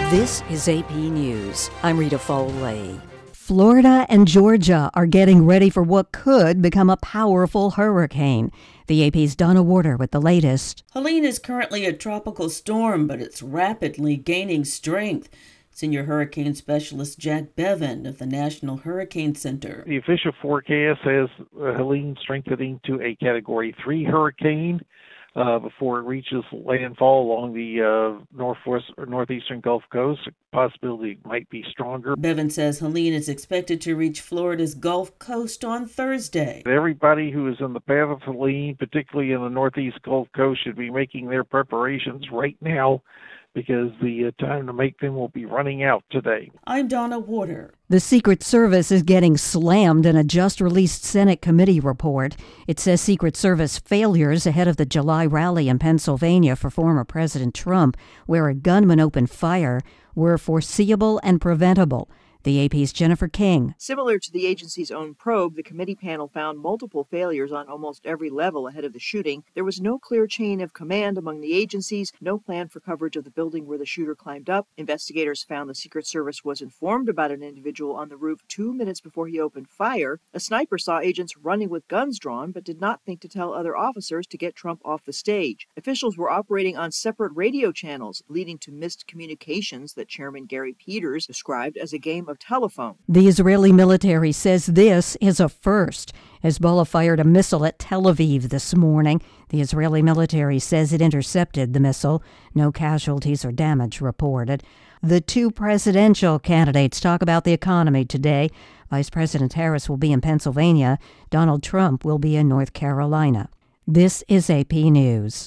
This is AP News. I'm Rita Foley. Florida and Georgia are getting ready for what could become a powerful hurricane. The AP's Donna Warder with the latest. Helene is currently a tropical storm, but it's rapidly gaining strength. Senior hurricane specialist Jack Bevan of the National Hurricane Center. The official forecast has Helene strengthening to a Category 3 hurricane before it reaches landfall along the northwest or northeastern Gulf Coast. The possibility might be stronger. Bevan says Helene is expected to reach Florida's Gulf Coast on Thursday. Everybody who is in the path of Helene, particularly in the northeast Gulf Coast, should be making their preparations right now, because the time to make them will be running out today. I'm Donna Warder. The Secret Service is getting slammed in a just-released Senate committee report. It says Secret Service failures ahead of the July rally in Pennsylvania for former President Trump, where a gunman opened fire, were foreseeable and preventable. The AP's Jennifer King. Similar to the agency's own probe, the committee panel found multiple failures on almost every level ahead of the shooting. There was no clear chain of command among the agencies, no plan for coverage of the building where the shooter climbed up. Investigators found the Secret Service was informed about an individual on the roof 2 minutes before he opened fire. A sniper saw agents running with guns drawn, but did not think to tell other officers to get Trump off the stage. Officials were operating on separate radio channels, leading to missed communications that Chairman Gary Peters described as a game of telephone. The Israeli military says this is a first. Hezbollah fired a missile at Tel Aviv this morning. The Israeli military says it intercepted the missile. No casualties or damage reported. The two presidential candidates talk about the economy today. Vice President Harris will be in Pennsylvania. Donald Trump will be in North Carolina. This is AP News.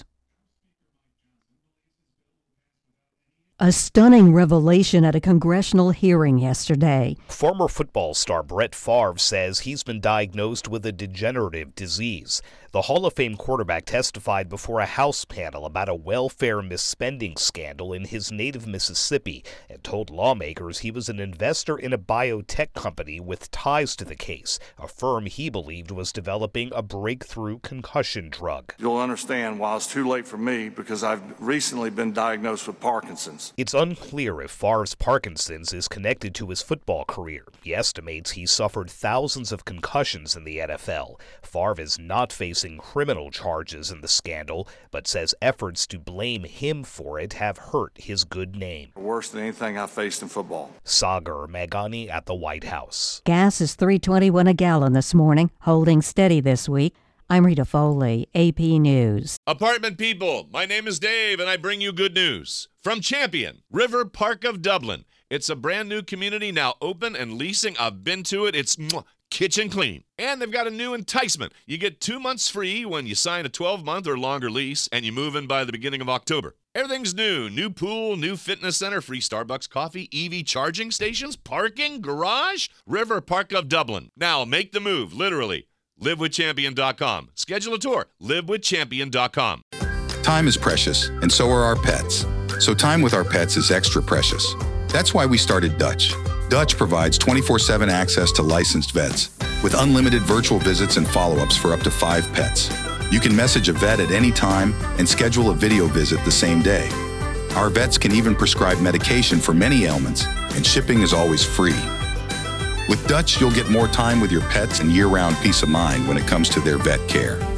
A stunning revelation at a congressional hearing yesterday. Former football star Brett Favre says he's been diagnosed with a degenerative disease. The Hall of Fame quarterback testified before a House panel about a welfare misspending scandal in his native Mississippi and told lawmakers he was an investor in a biotech company with ties to the case, a firm he believed was developing a breakthrough concussion drug. You'll understand why it's too late for me, because I've recently been diagnosed with Parkinson's. It's unclear if Favre's Parkinson's is connected to his football career. He estimates he suffered thousands of concussions in the NFL. Favre is not facing criminal charges in the scandal, but says efforts to blame him for it have hurt his good name. Worse than anything I faced in football. Sagar Meghani at the White House. Gas is $3.21 a gallon this morning, holding steady this week. I'm Rita Foley, AP News. Apartment people, my name is Dave, and I bring you good news. From Champion, River Park of Dublin. It's a brand new community now open and leasing. I've been to it. It's kitchen clean. And they've got a new enticement. You get 2 months free when you sign a 12-month or longer lease, and you move in by the beginning of October. Everything's new. New pool, new fitness center, free Starbucks coffee, EV charging stations, parking, garage. River Park of Dublin. Now make the move, literally. LiveWithChampion.com. Schedule a tour. LiveWithChampion.com. Time is precious, and so are our pets. So time with our pets is extra precious. That's why we started Dutch. Dutch provides 24/7 access to licensed vets with unlimited virtual visits and follow-ups for up to 5 pets. You can message a vet at any time and schedule a video visit the same day. Our vets can even prescribe medication for many ailments, and shipping is always free. With Dutch, you'll get more time with your pets and year-round peace of mind when it comes to their vet care.